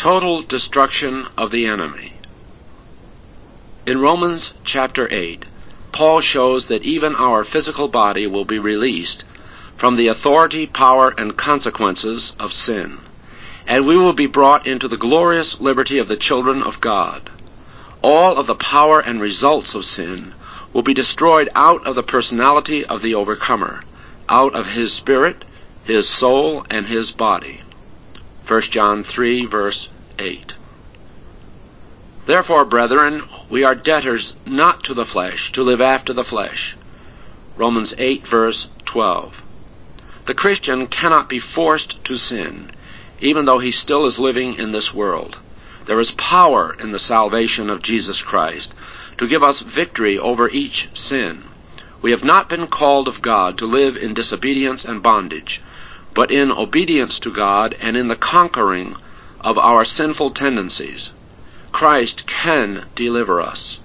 total destruction of the enemy. In Romans chapter 8, Paul shows that even our physical body will be released from the authority, power, and consequences of sin, and we will be brought into the glorious liberty of the children of God. All of the power and results of sin will be destroyed out of the personality of the overcomer, out of his spirit, his soul, and his body. 1 John 3, verse 8. Therefore, brethren, we are debtors not to the flesh, to live after the flesh. Romans 8, verse 12. The Christian cannot be forced to sin, even though he still is living in this world. There is power in the salvation of Jesus Christ to give us victory over each sin. We have not been called of God to live in disobedience and bondage, but in obedience to God and in the conquering of our sinful tendencies. Christ can deliver us.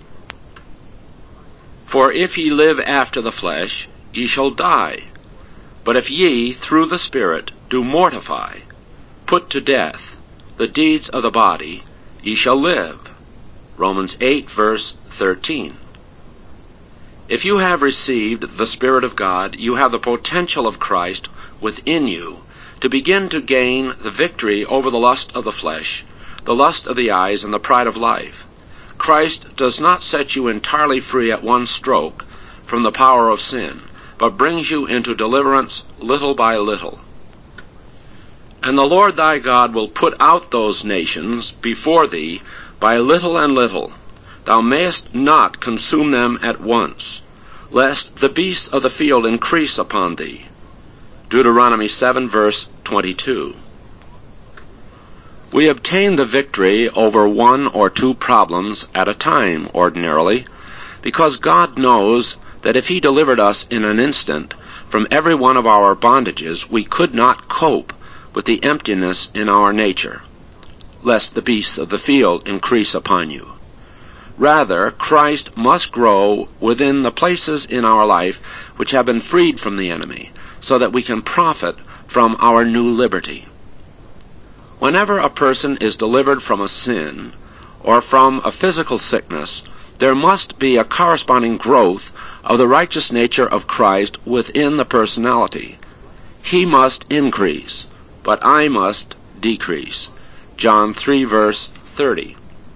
For if ye live after the flesh, ye shall die. But if ye, through the Spirit, do mortify, put to death, the deeds of the body, ye shall live. Romans 8, verse 13. If you have received the Spirit of God, you have the potential of Christ within you to begin to gain the victory over the lust of the flesh, the lust of the eyes, and the pride of life. Christ does not set you entirely free at one stroke from the power of sin, but brings you into deliverance little by little. And the Lord thy God will put out those nations before thee by little and little. Thou mayest not consume them at once, lest the beasts of the field increase upon thee. Deuteronomy 7, verse 22. We obtain the victory over one or two problems at a time, ordinarily, because God knows that if He delivered us in an instant from every one of our bondages, we could not cope with the emptiness in our nature, lest the beasts of the field increase upon you. Rather, Christ must grow within the places in our life which have been freed from the enemy, so that we can profit from our new liberty. Whenever a person is delivered from a sin or from a physical sickness, there must be a corresponding growth of the righteous nature of Christ within the personality. He must increase, but I must decrease. John 3, verse 30.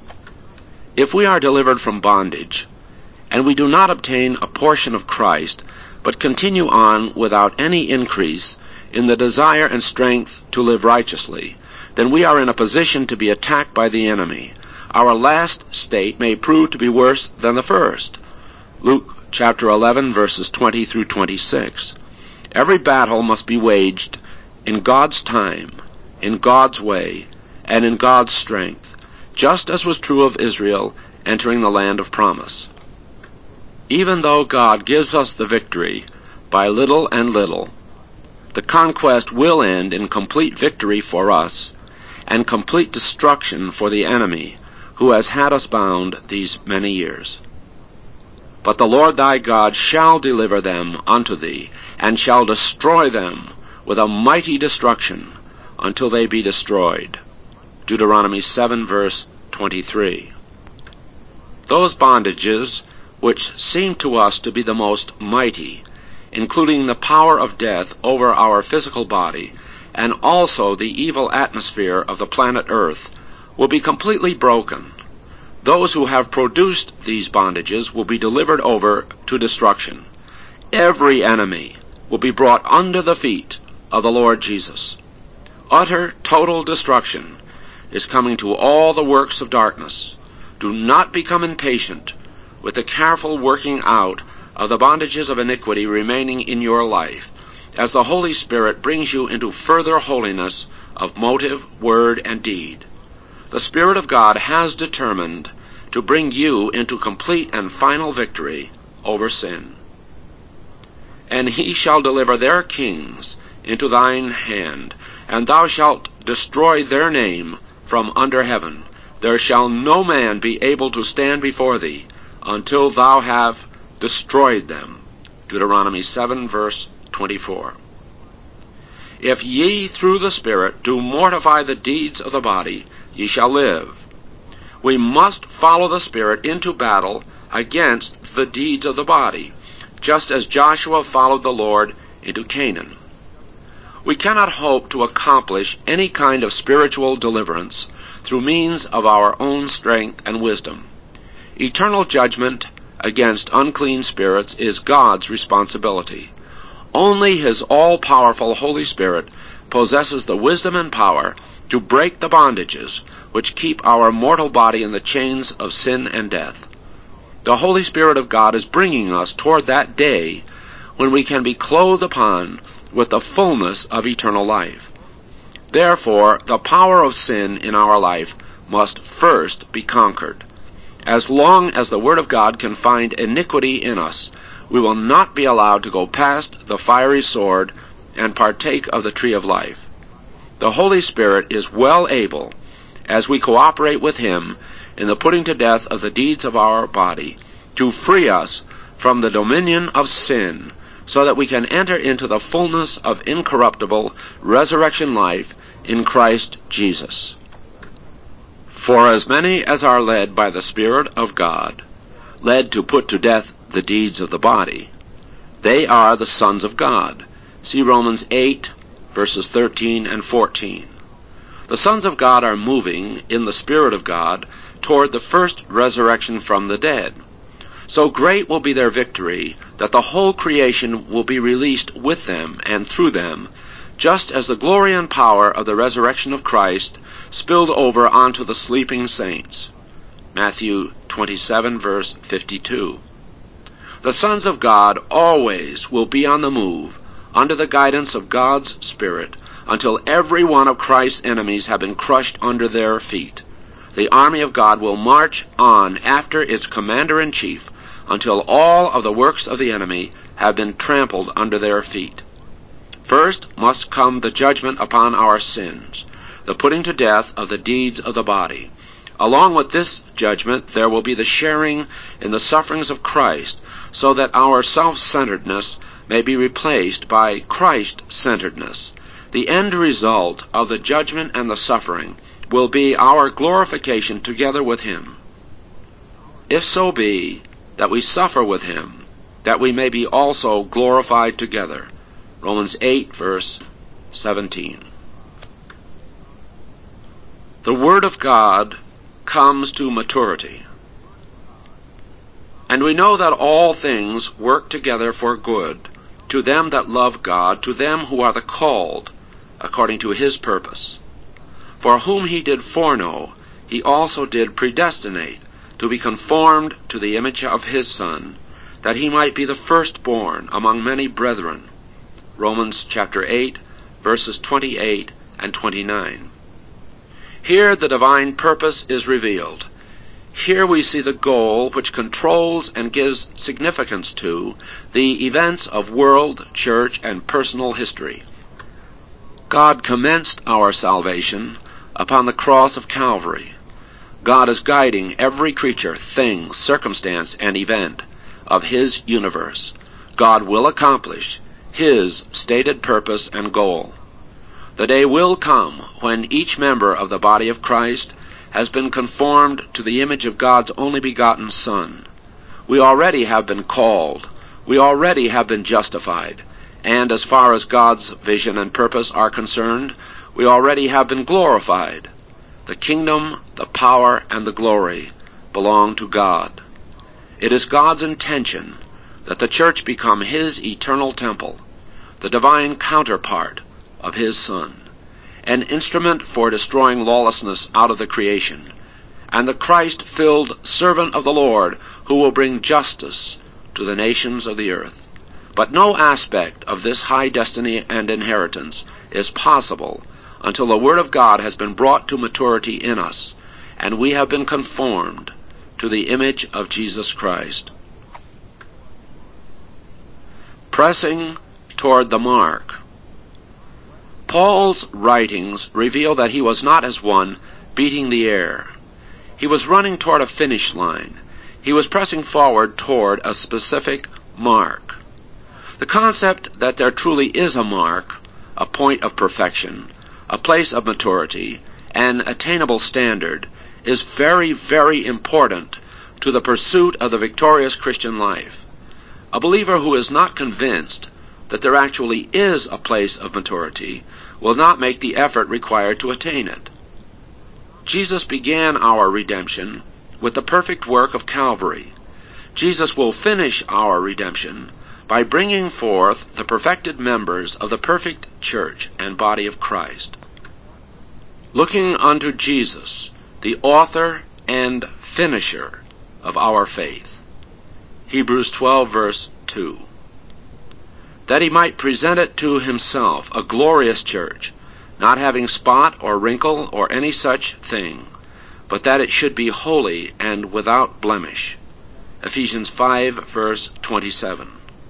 If we are delivered from bondage, and we do not obtain a portion of Christ, but continue on without any increase in the desire and strength to live righteously, then we are in a position to be attacked by the enemy. Our last state may prove to be worse than the first. Luke chapter 11, verses 20 through 26. Every battle must be waged in God's time, in God's way, and in God's strength, just as was true of Israel entering the land of promise. Even though God gives us the victory by little and little, the conquest will end in complete victory for us and complete destruction for the enemy who has had us bound these many years. But the Lord thy God shall deliver them unto thee, and shall destroy them with a mighty destruction until they be destroyed. Deuteronomy 7, verse 23. Those bondages which seem to us to be the most mighty, including the power of death over our physical body, and also the evil atmosphere of the planet Earth, will be completely broken. Those who have produced these bondages will be delivered over to destruction. Every enemy will be brought under the feet of the Lord Jesus. Utter, total destruction is coming to all the works of darkness. Do not become impatient with the careful working out of the bondages of iniquity remaining in your life, as the Holy Spirit brings you into further holiness of motive, word, and deed. The Spirit of God has determined to bring you into complete and final victory over sin. And he shall deliver their kings into thine hand, and thou shalt destroy their name from under heaven. There shall no man be able to stand before thee until thou have destroyed them. Deuteronomy 7, verse 24. If ye through the Spirit do mortify the deeds of the body, ye shall live. We must follow the Spirit into battle against the deeds of the body, just as Joshua followed the Lord into Canaan. We cannot hope to accomplish any kind of spiritual deliverance through means of our own strength and wisdom. Eternal judgment against unclean spirits is God's responsibility. Only His all-powerful Holy Spirit possesses the wisdom and power to break the bondages which keep our mortal body in the chains of sin and death. The Holy Spirit of God is bringing us toward that day when we can be clothed upon with the fullness of eternal life. Therefore, the power of sin in our life must first be conquered. As long as the Word of God can find iniquity in us, we will not be allowed to go past the fiery sword and partake of the tree of life. The Holy Spirit is well able, as we cooperate with Him in the putting to death of the deeds of our body, to free us from the dominion of sin, so that we can enter into the fullness of incorruptible resurrection life in Christ Jesus. For as many as are led by the Spirit of God, led to put to death the deeds of the body, they are the sons of God. See Romans 8, verses 13 and 14. The sons of God are moving in the Spirit of God toward the first resurrection from the dead. So great will be their victory that the whole creation will be released with them and through them, just as the glory and power of the resurrection of Christ spilled over onto the sleeping saints. Matthew 27, verse 52. The sons of God always will be on the move, under the guidance of God's Spirit, until every one of Christ's enemies have been crushed under their feet. The army of God will march on after its commander-in-chief until all of the works of the enemy have been trampled under their feet. First must come the judgment upon our sins, the putting to death of the deeds of the body. Along with this judgment, there will be the sharing in the sufferings of Christ, so that our self-centeredness may be replaced by Christ-centeredness. The end result of the judgment and the suffering will be our glorification together with Him. If so be that we suffer with Him, that we may be also glorified together. Romans 8, verse 17. The Word of God comes to maturity. And we know that all things work together for good, to them that love God, to them who are the called, according to His purpose. For whom He did foreknow, He also did predestinate, to be conformed to the image of His Son, that He might be the firstborn among many brethren. Romans chapter 8, verses 28 and 29. Here the divine purpose is revealed. Here we see the goal which controls and gives significance to the events of world, church, and personal history. God commenced our salvation upon the cross of Calvary. God is guiding every creature, thing, circumstance, and event of His universe. God will accomplish His stated purpose and goal. The day will come when each member of the body of Christ has been conformed to the image of God's only begotten Son. We already have been called. We already have been justified. And as far as God's vision and purpose are concerned, we already have been glorified. The kingdom, the power, and the glory belong to God. It is God's intention that the church become His eternal temple, the divine counterpart of His Son, an instrument for destroying lawlessness out of the creation, and the Christ-filled servant of the Lord who will bring justice to the nations of the earth. But no aspect of this high destiny and inheritance is possible until the Word of God has been brought to maturity in us, and we have been conformed to the image of Jesus Christ. Pressing toward the mark. Paul's writings reveal that he was not as one beating the air. He was running toward a finish line. He was pressing forward toward a specific mark. The concept that there truly is a mark a point of perfection, a place of maturity, an attainable standard, is very, very important to the pursuit of the victorious Christian life. A believer who is not convinced that there actually is a place of maturity will not make the effort required to attain it. Jesus began our redemption with the perfect work of Calvary. Jesus will finish our redemption by bringing forth the perfected members of the perfect church and body of Christ. Looking unto Jesus, the author and finisher of our faith. Hebrews 12, verse 2. That he might present it to himself a glorious church, not having spot or wrinkle or any such thing, but that it should be holy and without blemish. Ephesians 5, verse 27.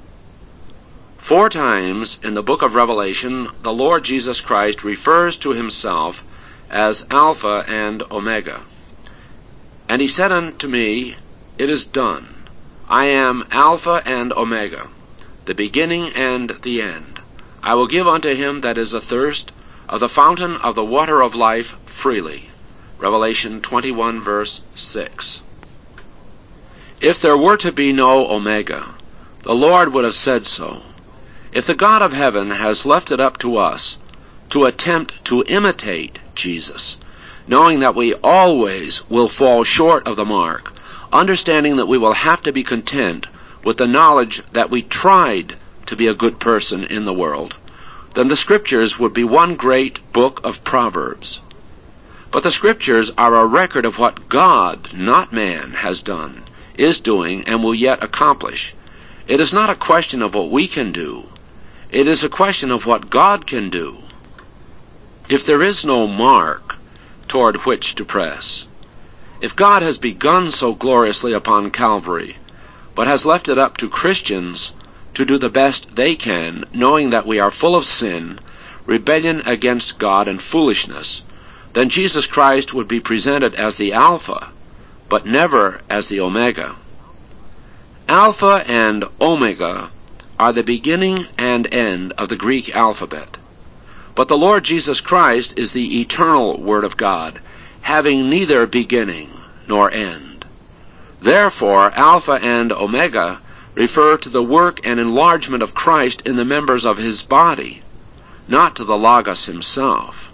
4 times in the book of Revelation, the Lord Jesus Christ refers to himself as Alpha and Omega. And he said unto me, It is done. I am Alpha and Omega, the beginning and the end. I will give unto him that is athirst of the fountain of the water of life freely. Revelation 21, verse 6. If there were to be no Omega, the Lord would have said so. If the God of heaven has left it up to us to attempt to imitate Jesus, knowing that we always will fall short of the mark, understanding that we will have to be content with the knowledge that we tried to be a good person in the world, then the Scriptures would be one great book of Proverbs. But the Scriptures are a record of what God, not man, has done, is doing, and will yet accomplish. It is not a question of what we can do. It is a question of what God can do. If there is no mark toward which to press, if God has begun so gloriously upon Calvary, but has left it up to Christians to do the best they can, knowing that we are full of sin, rebellion against God, and foolishness, then Jesus Christ would be presented as the Alpha, but never as the Omega. Alpha and Omega are the beginning and end of the Greek alphabet. But the Lord Jesus Christ is the eternal Word of God, having neither beginning nor end. Therefore, Alpha and Omega refer to the work and enlargement of Christ in the members of his body, not to the Logos himself.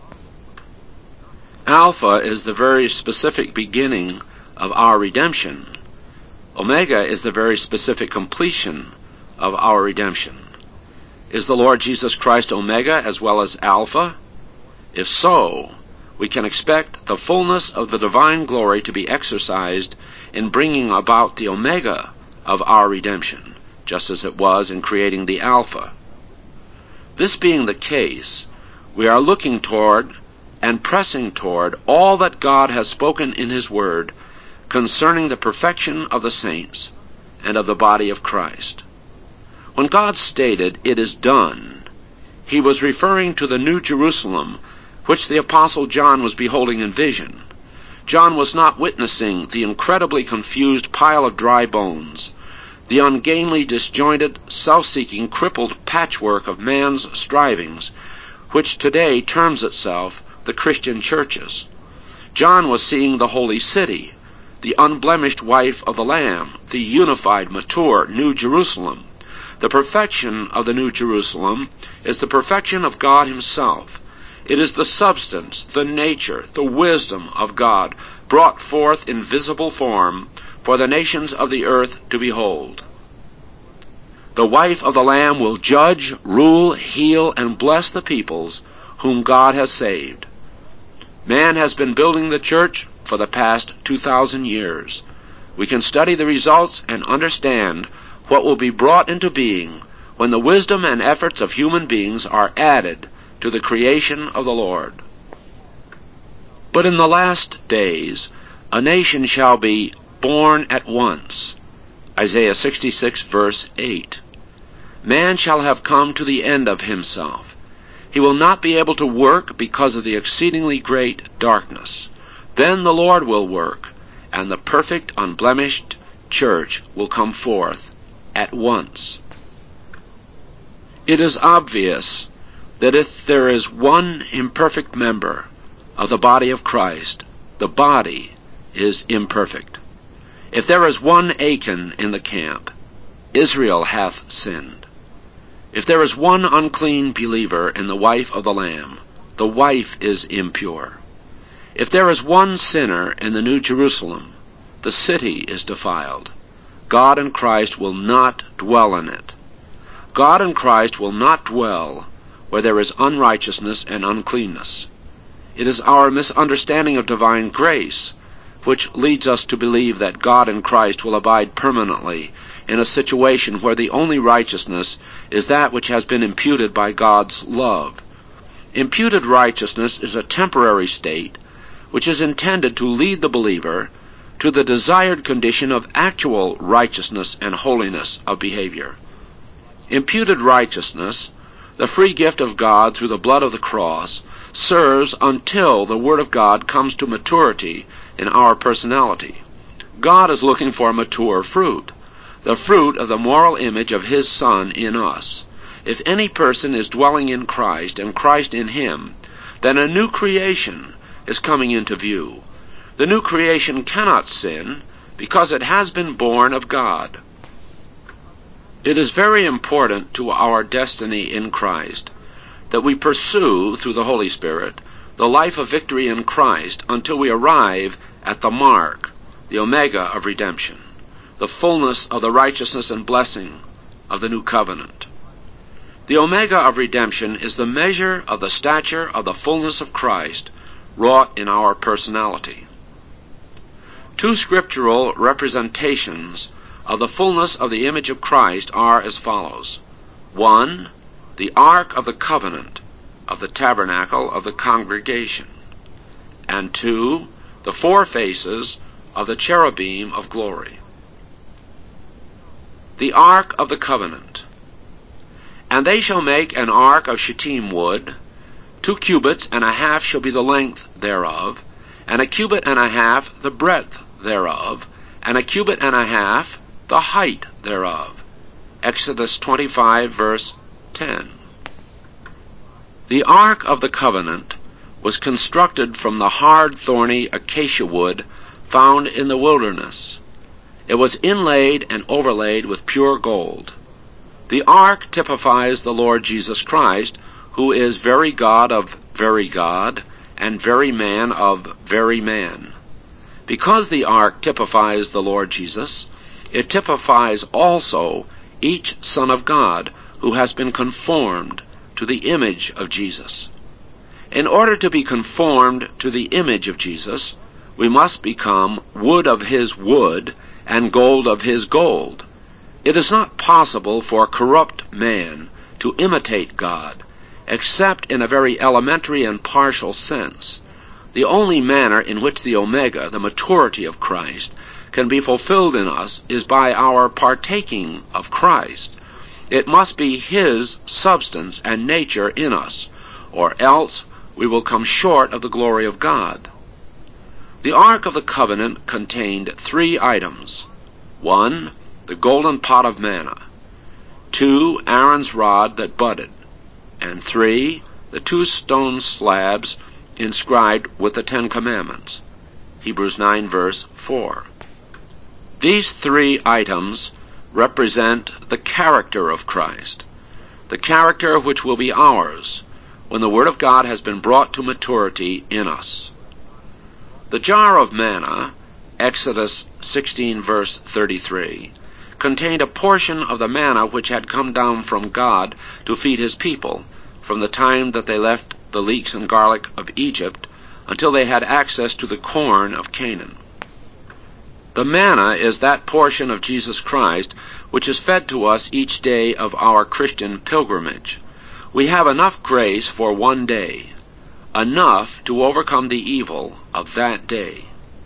Alpha is the very specific beginning of our redemption. Omega is the very specific completion of our redemption. Is the Lord Jesus Christ Omega as well as Alpha? If so, we can expect the fullness of the divine glory to be exercised in bringing about the Omega of our redemption, just as it was in creating the Alpha. This being the case, we are looking toward and pressing toward all that God has spoken in his Word concerning the perfection of the saints and of the body of Christ. When God stated, "It is done," he was referring to the New Jerusalem, which the Apostle John was beholding in vision. John was not witnessing the incredibly confused pile of dry bones, the ungainly, disjointed, self-seeking, crippled patchwork of man's strivings, which today terms itself the Christian churches. John was seeing the holy city, the unblemished wife of the Lamb, the unified, mature New Jerusalem. The perfection of the New Jerusalem is the perfection of God himself. It is the substance, the nature, the wisdom of God brought forth in visible form for the nations of the earth to behold. The wife of the Lamb will judge, rule, heal, and bless the peoples whom God has saved. Man has been building the church for the past 2,000 years. We can study the results and understand what will be brought into being when the wisdom and efforts of human beings are added to the creation of the Lord. But in the last days, a nation shall be born at once. Isaiah 66, verse 8. Man shall have come to the end of himself. He will not be able to work because of the exceedingly great darkness. Then the Lord will work, and the perfect, unblemished church will come forth at once. It is obvious that if there is one imperfect member of the body of Christ, the body is imperfect. If there is one Achan in the camp, Israel hath sinned. If there is one unclean believer in the wife of the Lamb, the wife is impure. If there is one sinner in the New Jerusalem, the city is defiled. God and Christ will not dwell in it. God and Christ will not dwell where there is unrighteousness and uncleanness. It is our misunderstanding of divine grace which leads us to believe that God and Christ will abide permanently in a situation where the only righteousness is that which has been imputed by God's love. Imputed righteousness is a temporary state which is intended to lead the believer to the desired condition of actual righteousness and holiness of behavior. Imputed righteousness, the free gift of God through the blood of the cross, serves until the Word of God comes to maturity in our personality. God is looking for mature fruit, the fruit of the moral image of His Son in us. If any person is dwelling in Christ and Christ in him, then a new creation is coming into view. The new creation cannot sin because it has been born of God. It is very important to our destiny in Christ that we pursue, through the Holy Spirit, the life of victory in Christ until we arrive at the mark, the omega of redemption, the fullness of the righteousness and blessing of the new covenant. The omega of redemption is the measure of the stature of the fullness of Christ wrought in our personality. Two scriptural representations of the fullness of the image of Christ are as follows. 1. The Ark of the Covenant of the tabernacle of the congregation. And 2. The four faces of the cherubim of glory. The Ark of the Covenant. And they shall make an ark of shittim wood, 2 cubits and a half shall be the length thereof, and 1 cubit and a half the breadth thereof, and 1 cubit and a half the height thereof. Exodus 25, verse 10. The Ark of the Covenant was constructed from the hard, thorny acacia wood found in the wilderness. It was inlaid and overlaid with pure gold. The ark typifies the Lord Jesus Christ, who is very God of very God, and very man of very man. Because the ark typifies the Lord Jesus, it typifies also each Son of God who has been conformed to the image of Jesus. In order to be conformed to the image of Jesus, we must become wood of His wood and gold of His gold. It is not possible for corrupt man to imitate God, except in a very elementary and partial sense. The only manner in which the omega, the maturity of Christ, can be fulfilled in us is by our partaking of Christ. It must be His substance and nature in us, or else we will come short of the glory of God. The Ark of the Covenant contained 3 items. 1. The golden pot of manna. 2. Aaron's rod that budded. And 3. The 2 stone slabs inscribed with the 10 Commandments. Hebrews 9, verse 4. These 3 items represent the character of Christ, the character which will be ours when the Word of God has been brought to maturity in us. The jar of manna, Exodus 16, verse 33, contained a portion of the manna which had come down from God to feed His people from the time that they left the leeks and garlic of Egypt until they had access to the corn of Canaan. The manna is that portion of Jesus Christ which is fed to us each day of our Christian pilgrimage. We have enough grace for one day, enough to overcome the evil of that day.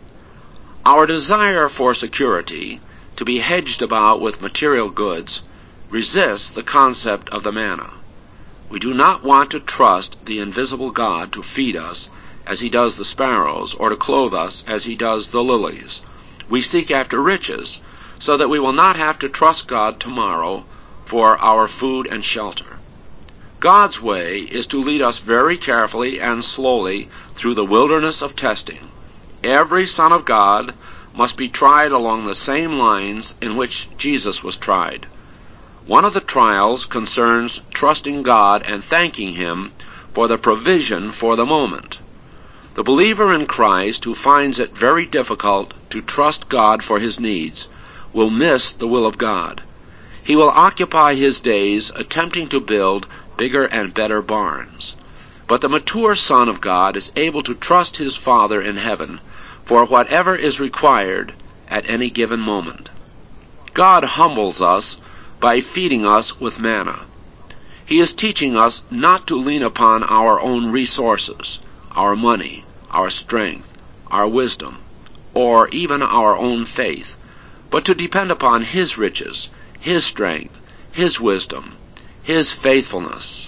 Our desire for security, to be hedged about with material goods, resists the concept of the manna. We do not want to trust the invisible God to feed us as He does the sparrows, or to clothe us as He does the lilies. We seek after riches, so that we will not have to trust God tomorrow for our food and shelter. God's way is to lead us very carefully and slowly through the wilderness of testing. Every son of God must be tried along the same lines in which Jesus was tried. One of the trials concerns trusting God and thanking Him for the provision for the moment. The believer in Christ who finds it very difficult to trust God for his needs will miss the will of God. He will occupy his days attempting to build bigger and better barns. But the mature son of God is able to trust his Father in heaven for whatever is required at any given moment. God humbles us by feeding us with manna. He is teaching us not to lean upon our own resources, our money, our strength, our wisdom, or even our own faith, but to depend upon His riches, His strength, His wisdom, His faithfulness.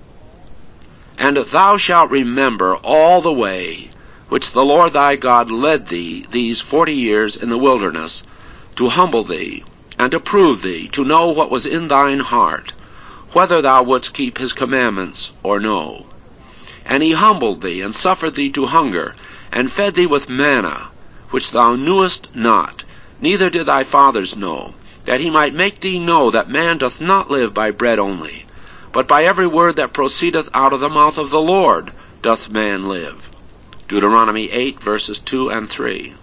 And thou shalt remember all the way which the Lord thy God led thee these 40 years in the wilderness, to humble thee, and to prove thee, to know what was in thine heart, whether thou wouldst keep His commandments or no. And He humbled thee, and suffered thee to hunger, and fed thee with manna, which thou knewest not, neither did thy fathers know, that He might make thee know that man doth not live by bread only, but by every word that proceedeth out of the mouth of the Lord doth man live. Deuteronomy 8, verses 2 and 3.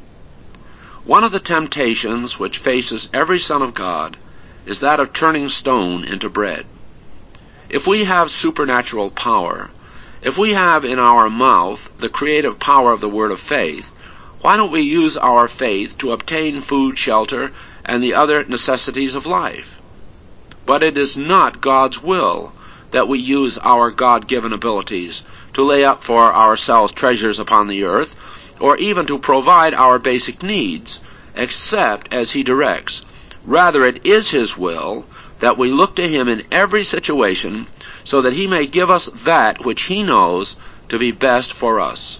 One of the temptations which faces every son of God is that of turning stone into bread. If we have supernatural power, if we have in our mouth the creative power of the word of faith, why don't we use our faith to obtain food, shelter, and the other necessities of life? But it is not God's will that we use our God-given abilities to lay up for ourselves treasures upon the earth, or even to provide our basic needs, except as He directs. Rather, it is His will that we look to Him in every situation, so that He may give us that which He knows to be best for us.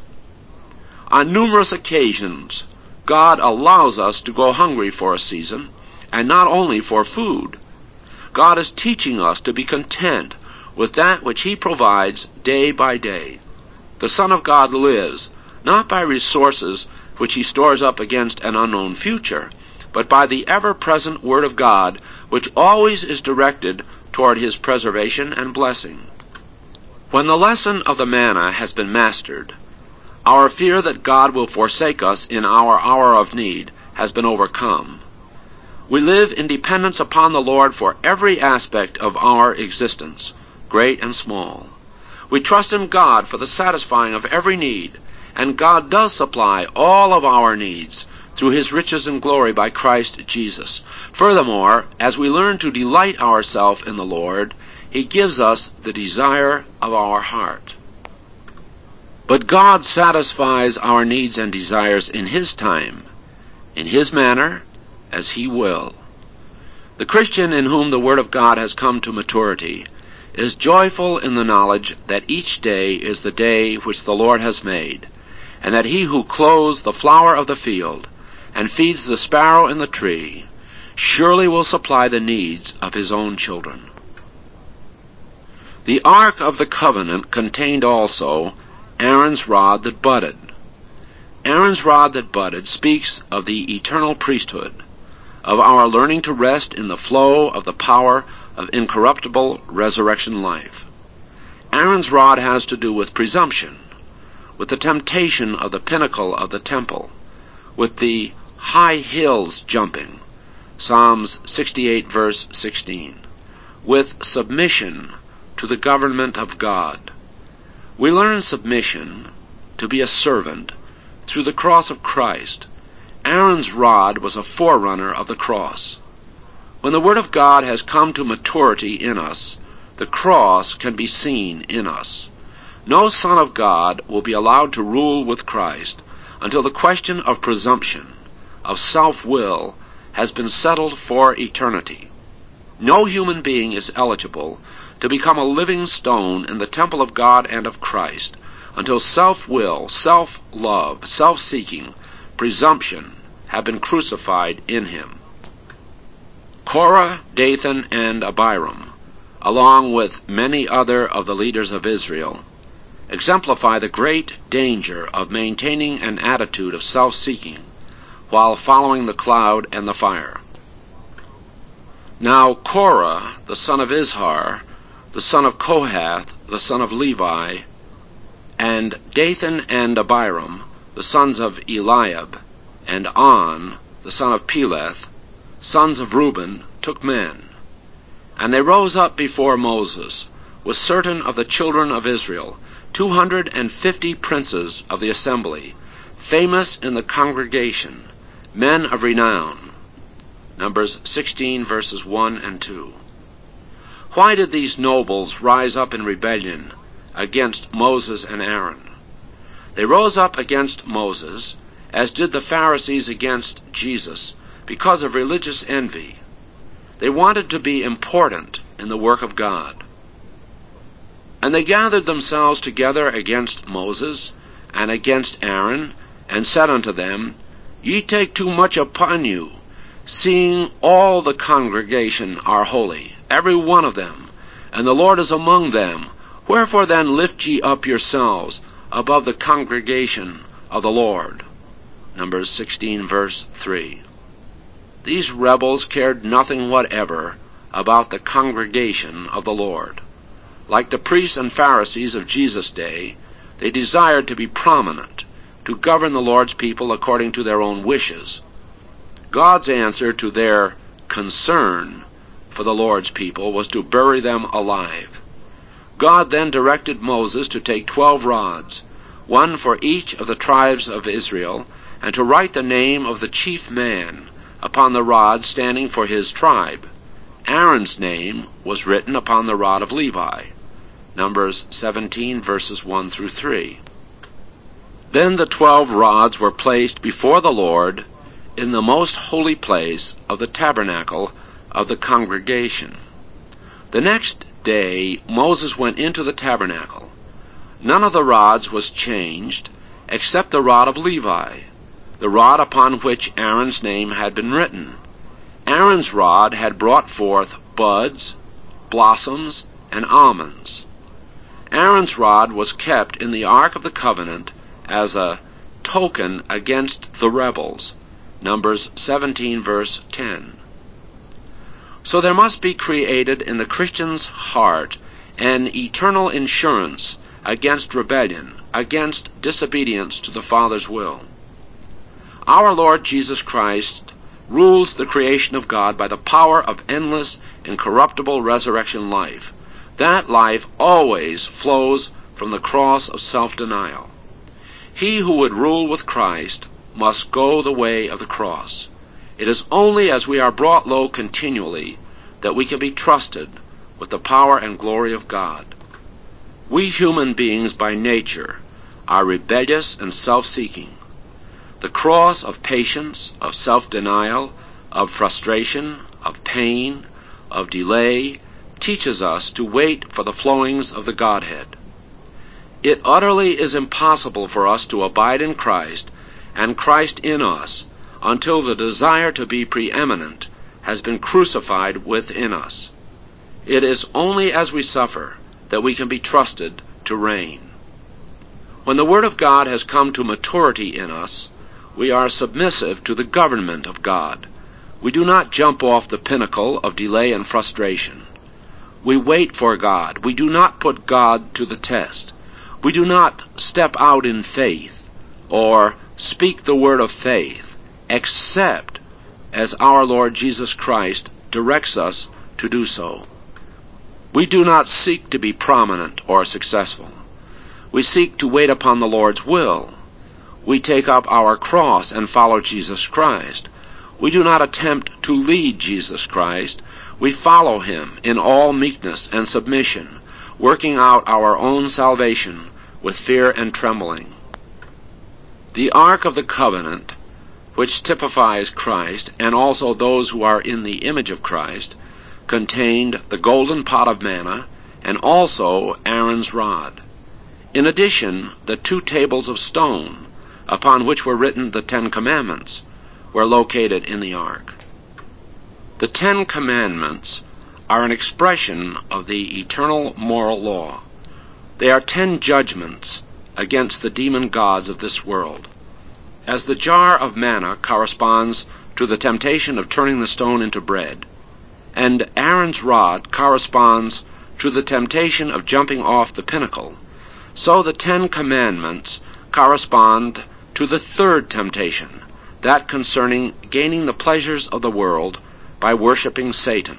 On numerous occasions, God allows us to go hungry for a season, and not only for food. God is teaching us to be content with that which He provides day by day. The Son of God lives not by resources which He stores up against an unknown future, but by the ever-present Word of God, which always is directed toward His preservation and blessing. When the lesson of the manna has been mastered, our fear that God will forsake us in our hour of need has been overcome. We live in dependence upon the Lord for every aspect of our existence, great and small. We trust in God for the satisfying of every need, and God does supply all of our needs through His riches and glory by Christ Jesus. Furthermore, as we learn to delight ourselves in the Lord, He gives us the desire of our heart. But God satisfies our needs and desires in His time, in His manner, as He will. The Christian in whom the Word of God has come to maturity is joyful in the knowledge that each day is the day which the Lord has made, and that He who clothes the flower of the field and feeds the sparrow in the tree surely will supply the needs of His own children. The Ark of the Covenant contained also Aaron's rod that budded. Aaron's rod that budded speaks of the eternal priesthood, of our learning to rest in the flow of the power of incorruptible resurrection life. Aaron's rod has to do with presumption, with the temptation of the pinnacle of the temple, with the high hills jumping, Psalms 68 verse 16, with submission to the government of God. We learn submission to be a servant through the cross of Christ. Aaron's rod was a forerunner of the cross. When the Word of God has come to maturity in us, the cross can be seen in us. No son of God will be allowed to rule with Christ until the question of presumption, of self-will, has been settled for eternity. No human being is eligible to become a living stone in the temple of God and of Christ until self-will, self-love, self-seeking, presumption have been crucified in him. Korah, Dathan, and Abiram along with many other of the leaders of Israel, exemplify the great danger of maintaining an attitude of self-seeking while following the cloud and the fire. Now Korah, the son of Izhar, the son of Kohath, the son of Levi, and Dathan and Abiram, the sons of Eliab, and On, the son of Peleth, sons of Reuben, took men. And they rose up before Moses, with certain of the children of Israel, 250 princes of the assembly, famous in the congregation, men of renown. Numbers 16, verses 1 and 2. Why did these nobles rise up in rebellion against Moses and Aaron? They rose up against Moses, as did the Pharisees against Jesus, because of religious envy. They wanted to be important in the work of God. And they gathered themselves together against Moses and against Aaron, and said unto them, Ye take too much upon you, seeing all the congregation are holy, every one of them, and the Lord is among them. Wherefore then lift ye up yourselves above the congregation of the Lord. Numbers 16, verse 3. These rebels cared nothing whatever about the congregation of the Lord. Like the priests and Pharisees of Jesus' day, they desired to be prominent, to govern the Lord's people according to their own wishes. God's answer to their concern for the Lord's people was to bury them alive. God then directed Moses to take 12 rods, one for each of the tribes of Israel, and to write the name of the chief man upon the rod standing for his tribe. Aaron's name was written upon the rod of Levi. Numbers 17, verses 1 through 3. Then the 12 rods were placed before the Lord in the most holy place of the tabernacle of the congregation. The next day Moses went into the tabernacle. None of the rods was changed, except the rod of Levi, the rod upon which Aaron's name had been written. Aaron's rod had brought forth buds, blossoms, and almonds. Aaron's rod was kept in the Ark of the Covenant as a token against the rebels. Numbers 17, verse 10. So there must be created in the Christian's heart an eternal insurance against rebellion, against disobedience to the Father's will. Our Lord Jesus Christ rules the creation of God by the power of endless, incorruptible resurrection life. That life always flows from the cross of self-denial. He who would rule with Christ must go the way of the cross. It is only as we are brought low continually that we can be trusted with the power and glory of God. We human beings by nature are rebellious and self-seeking. The cross of patience, of self-denial, of frustration, of pain, of delay, teaches us to wait for the flowings of the Godhead. It utterly is impossible for us to abide in Christ and Christ in us until the desire to be preeminent has been crucified within us. It is only as we suffer that we can be trusted to reign. When the Word of God has come to maturity in us, we are submissive to the government of God. We do not jump off the pinnacle of delay and frustration. We wait for God. We do not put God to the test. We do not step out in faith or speak the word of faith, except as our Lord Jesus Christ directs us to do so. We do not seek to be prominent or successful. We seek to wait upon the Lord's will. We take up our cross and follow Jesus Christ. We do not attempt to lead Jesus Christ. We follow him in all meekness and submission, working out our own salvation with fear and trembling. The Ark of the Covenant, which typifies Christ and also those who are in the image of Christ, contained the golden pot of manna and also Aaron's rod. In addition, the 2 tables of stone, upon which were written the 10 Commandments, were located in the ark. The 10 Commandments are an expression of the eternal moral law. They are 10 judgments against the demon gods of this world. As the jar of manna corresponds to the temptation of turning the stone into bread, and Aaron's rod corresponds to the temptation of jumping off the pinnacle, so the 10 commandments correspond to the 3rd temptation, that concerning gaining the pleasures of the world by worshiping Satan.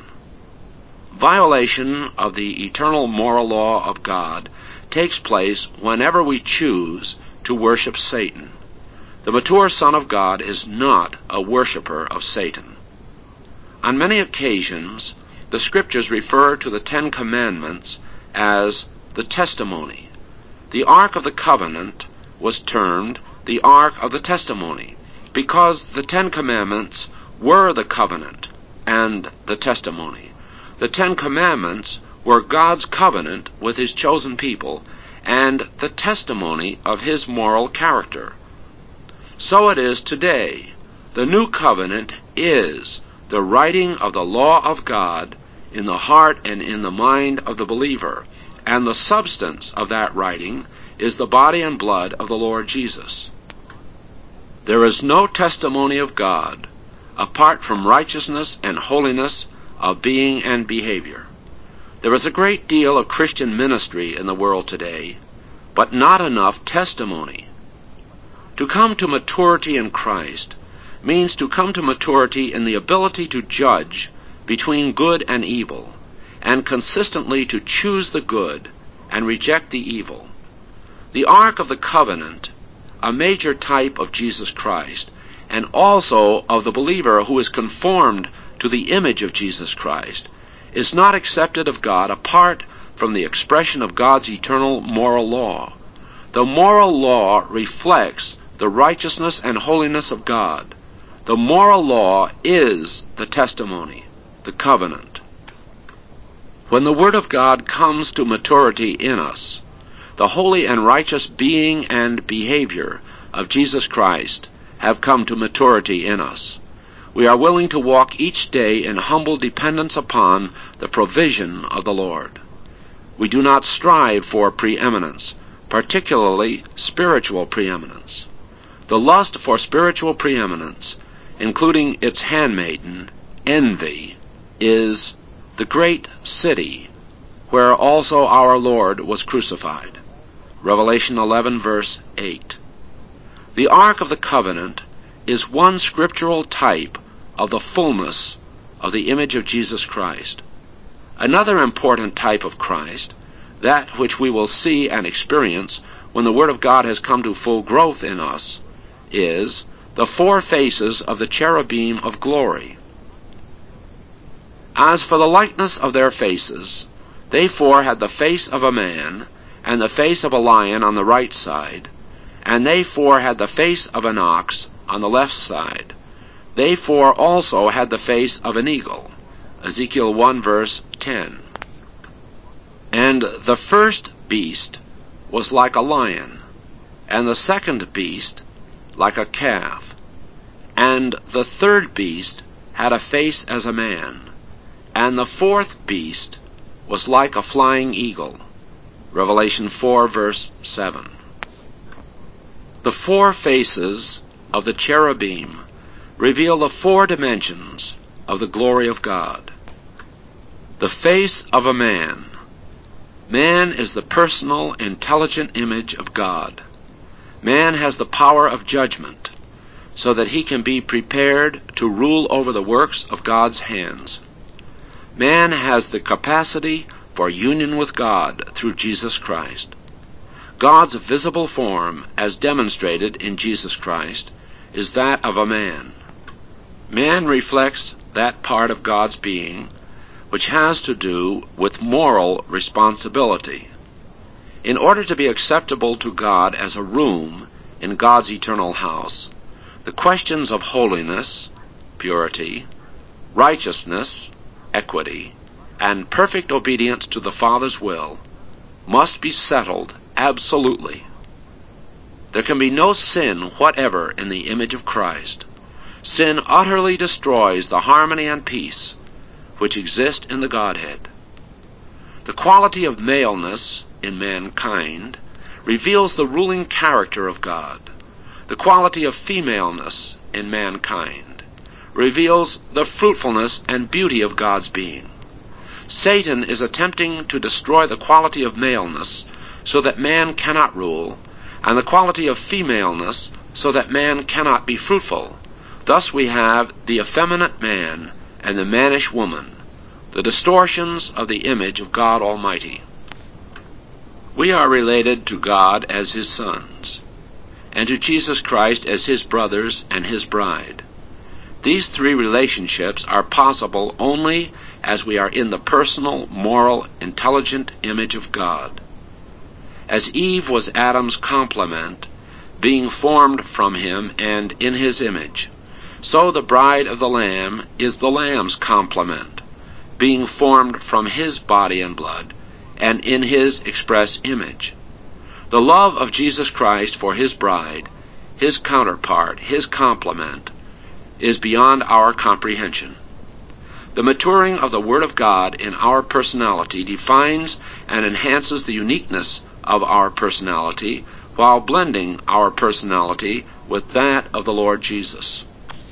Violation of the eternal moral law of God takes place whenever we choose to worship Satan. The mature Son of God is not a worshiper of Satan. On many occasions, the Scriptures refer to the 10 Commandments as the testimony. The Ark of the Covenant was termed the Ark of the Testimony because the 10 Commandments were the covenant and the testimony. The 10 Commandments were God's covenant with His chosen people and the testimony of His moral character. So it is today. The new covenant is the writing of the law of God in the heart and in the mind of the believer, and the substance of that writing is the body and blood of the Lord Jesus. There is no testimony of God apart from righteousness and holiness of being and behavior. There is a great deal of Christian ministry in the world today, but not enough testimony. To come to maturity in Christ means to come to maturity in the ability to judge between good and evil, and consistently to choose the good and reject the evil. The Ark of the Covenant, a major type of Jesus Christ, and also of the believer who is conformed to the image of Jesus Christ, is not accepted of God apart from the expression of God's eternal moral law. The moral law reflects the righteousness and holiness of God. The moral law is the testimony, the covenant. When the Word of God comes to maturity in us, the holy and righteous being and behavior of Jesus Christ have come to maturity in us. We are willing to walk each day in humble dependence upon the provision of the Lord. We do not strive for preeminence, particularly spiritual preeminence. The lust for spiritual preeminence, including its handmaiden, envy, is the great city where also our Lord was crucified. Revelation 11, verse 8. The Ark of the Covenant is one scriptural type of the fullness of the image of Jesus Christ. Another important type of Christ, that which we will see and experience when the Word of God has come to full growth in us, is the 4 faces of the cherubim of glory. As for the likeness of their faces, they 4 had the face of a man, and the face of a lion on the right side, and they 4 had the face of an ox on the left side. They 4 also had the face of an eagle. Ezekiel 1, verse 10. And the first beast was like a lion, and the second beast like a calf, and the third beast had a face as a man, and the fourth beast was like a flying eagle. Revelation 4, verse 7. The 4 faces of the cherubim reveal the 4 dimensions of the glory of God. The face of a man. Man is the personal, intelligent image of God. Man has the power of judgment, so that he can be prepared to rule over the works of God's hands. Man has the capacity for union with God through Jesus Christ. God's visible form, as demonstrated in Jesus Christ, is that of a man. Man reflects that part of God's being which has to do with moral responsibility. In order to be acceptable to God as a room in God's eternal house, the questions of holiness, purity, righteousness, equity, and perfect obedience to the Father's will must be settled absolutely. There can be no sin whatever in the image of Christ. Sin utterly destroys the harmony and peace which exist in the Godhead. The quality of maleness in mankind reveals the ruling character of God. The quality of femaleness in mankind reveals the fruitfulness and beauty of God's being. Satan is attempting to destroy the quality of maleness so that man cannot rule, and the quality of femaleness so that man cannot be fruitful. Thus we have the effeminate man and the mannish woman, the distortions of the image of God Almighty. We are related to God as His sons, and to Jesus Christ as His brothers and His bride. These three relationships are possible only as we are in the personal, moral, intelligent image of God. As Eve was Adam's complement, being formed from him and in his image, so the bride of the Lamb is the Lamb's complement, being formed from his body and blood and in his express image. The love of Jesus Christ for his bride, his counterpart, his complement, is beyond our comprehension. The maturing of the Word of God in our personality defines and enhances the uniqueness of our personality while blending our personality with that of the Lord Jesus.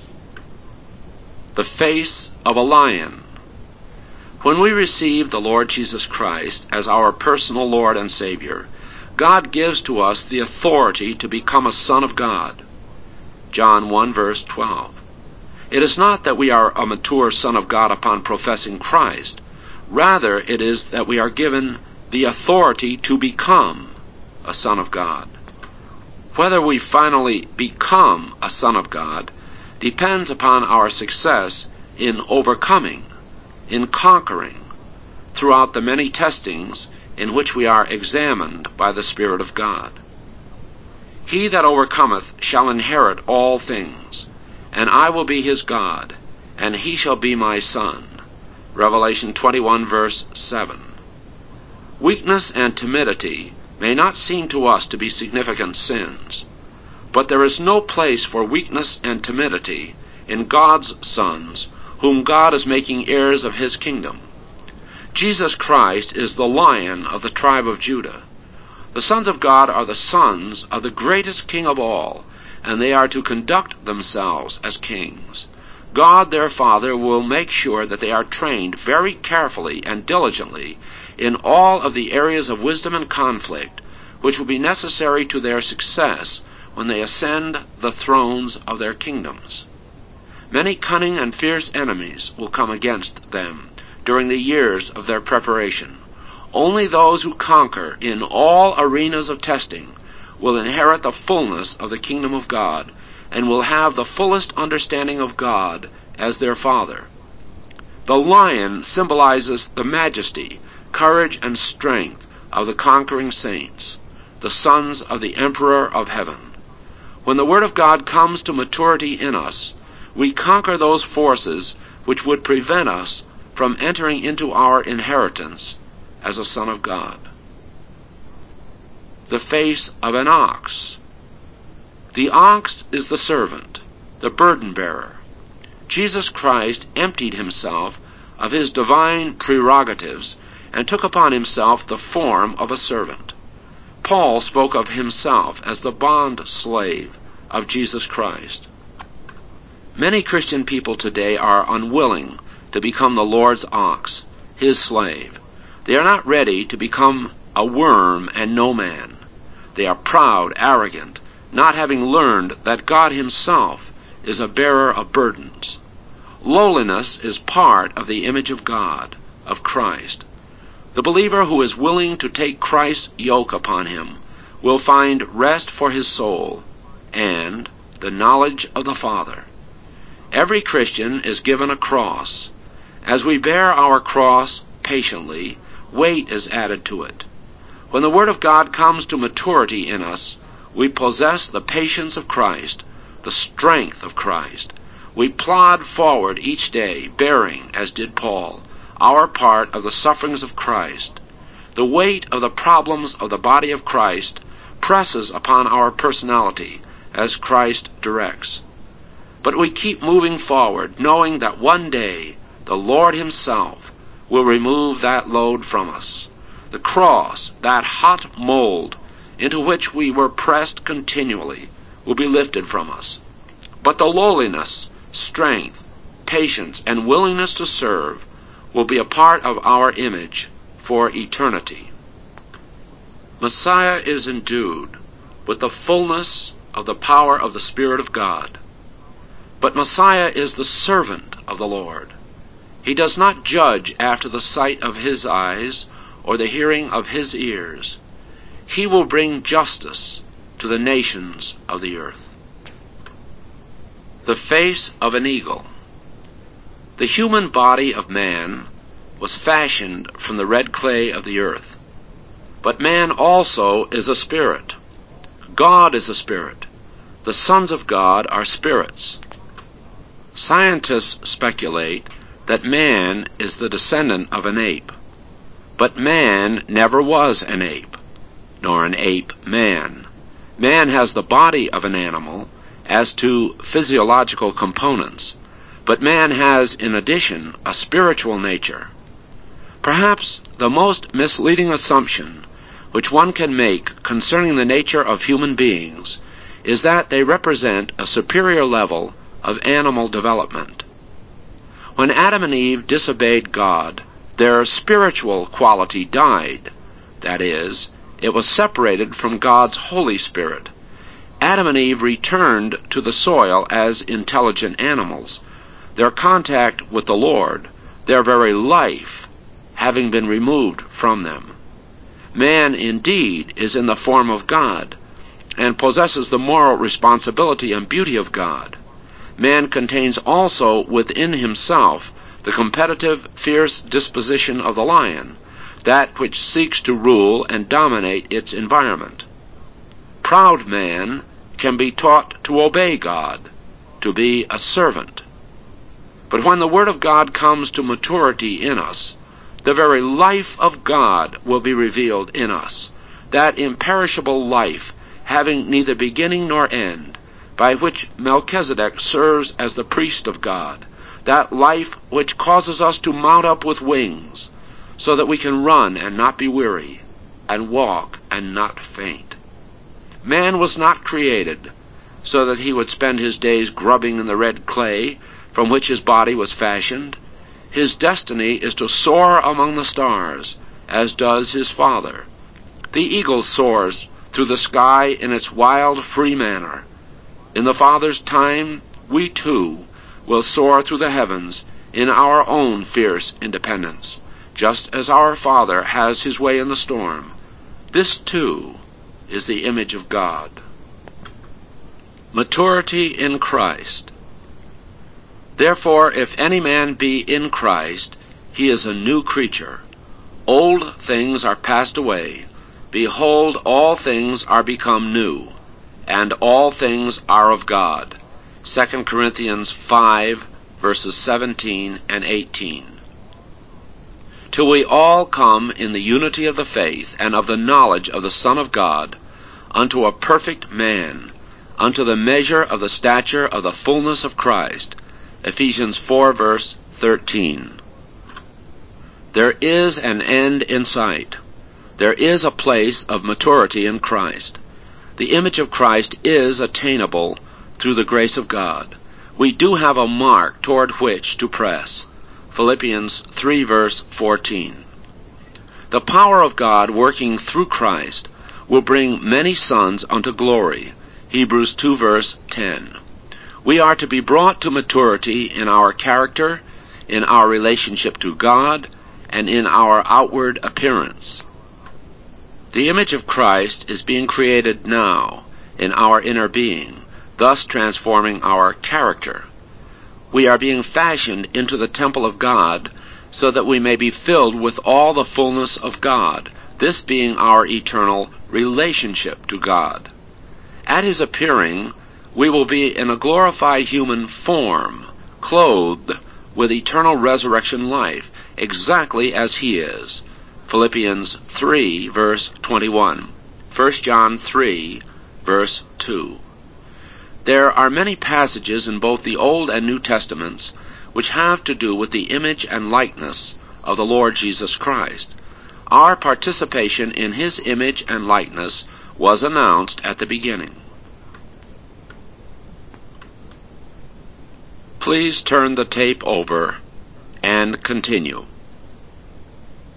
The face of a lion. When we receive the Lord Jesus Christ as our personal Lord and Savior, God gives to us the authority to become a son of God. John 1 verse 12. It is not that we are a mature son of God upon professing Christ. Rather, it is that we are given the authority to become a son of God. Whether we finally become a son of God depends upon our success in overcoming, in conquering, throughout the many testings in which we are examined by the Spirit of God. He that overcometh shall inherit all things, and I will be his God, and he shall be my son. Revelation 21 verse 7. Weakness and timidity may not seem to us to be significant sins, but there is no place for weakness and timidity in God's sons, whom God is making heirs of his kingdom. Jesus Christ is the Lion of the tribe of Judah. The sons of God are the sons of the greatest king of all, and they are to conduct themselves as kings. God, their Father, will make sure that they are trained very carefully and diligently in all of the areas of wisdom and conflict which will be necessary to their success when they ascend the thrones of their kingdoms. Many cunning and fierce enemies will come against them during the years of their preparation. Only those who conquer in all arenas of testing will inherit the fullness of the kingdom of God and will have the fullest understanding of God as their Father. The lion symbolizes the majesty, courage, and strength of the conquering saints, the sons of the Emperor of Heaven. When the Word of God comes to maturity in us, we conquer those forces which would prevent us from entering into our inheritance as a son of God. The face of an ox. The ox is the servant, the burden bearer. Jesus Christ emptied himself of his divine prerogatives and took upon himself the form of a servant. Paul spoke of himself as the bond slave of Jesus Christ. Many Christian people today are unwilling to become the Lord's ox, his slave. They are not ready to become a worm and no man. They are proud, arrogant, not having learned that God himself is a bearer of burdens. Lowliness is part of the image of God, of Christ. The believer who is willing to take Christ's yoke upon him will find rest for his soul and the knowledge of the Father. Every Christian is given a cross. As we bear our cross patiently, weight is added to it. When the Word of God comes to maturity in us, we possess the patience of Christ, the strength of Christ. We plod forward each day, bearing, as did Paul, our part of the sufferings of Christ. The weight of the problems of the body of Christ presses upon our personality as Christ directs. But we keep moving forward, knowing that one day The Lord himself will remove that load from us. The cross, that hot mold into which we were pressed continually, will be lifted from us. But the lowliness, strength, patience, and willingness to serve will be a part of our image for eternity. Messiah is endued with the fullness of the power of the Spirit of God. But Messiah is the servant of the Lord. He does not judge after the sight of his eyes or the hearing of his ears. He will bring justice to the nations of the earth. The face of an eagle. The human body of man was fashioned from the red clay of the earth. But man also is a spirit. God is a spirit. The sons of God are spirits. Scientists speculate that man is the descendant of an ape. But man never was an ape, nor an ape man. Man has the body of an animal as to physiological components, but man has in addition a spiritual nature. Perhaps the most misleading assumption which one can make concerning the nature of human beings is that they represent a superior level of animal development. When Adam and Eve disobeyed God, their spiritual quality died. That is, it was separated from God's Holy Spirit. Adam and Eve returned to the soil as intelligent animals, their contact with the Lord, their very life, having been removed from them. Man indeed is in the form of God, and possesses the moral responsibility and beauty of God. Man contains also within himself the competitive, fierce disposition of the lion, that which seeks to rule and dominate its environment. Proud man can be taught to obey God, to be a servant. But when the Word of God comes to maturity in us, the very life of God will be revealed in us, that imperishable life, having neither beginning nor end, by which Melchizedek serves as the priest of God, that life which causes us to mount up with wings, so that we can run and not be weary, and walk and not faint. Man was not created so that he would spend his days grubbing in the red clay from which his body was fashioned. His destiny is to soar among the stars, as does his Father. The eagle soars through the sky in its wild, free manner. In the Father's time, we too will soar through the heavens in our own fierce independence, just as our Father has his way in the storm. This too is the image of God. Maturity in Christ. Therefore, if any man be in Christ, he is a new creature. Old things are passed away. Behold, all things are become new, and all things are of God. 2 Corinthians 5, verses 17 and 18. Till we all come in the unity of the faith and of the knowledge of the Son of God, unto a perfect man, unto the measure of the stature of the fullness of Christ. Ephesians 4, verse 13. There is an end in sight. There is a place of maturity in Christ. The image of Christ is attainable through the grace of God. We do have a mark toward which to press. Philippians 3, verse 14. The power of God working through Christ will bring many sons unto glory. Hebrews 2, verse 10. We are to be brought to maturity in our character, in our relationship to God, and in our outward appearance. The image of Christ is being created now in our inner being, thus transforming our character. We are being fashioned into the temple of God so that we may be filled with all the fullness of God, this being our eternal relationship to God. At his appearing, we will be in a glorified human form, clothed with eternal resurrection life, exactly as he is. Philippians 3, verse 21. 1 John 3, verse 2. There are many passages in both the Old and New Testaments which have to do with the image and likeness of the Lord Jesus Christ. Our participation in His image and likeness was announced at the beginning. Please turn the tape over and continue.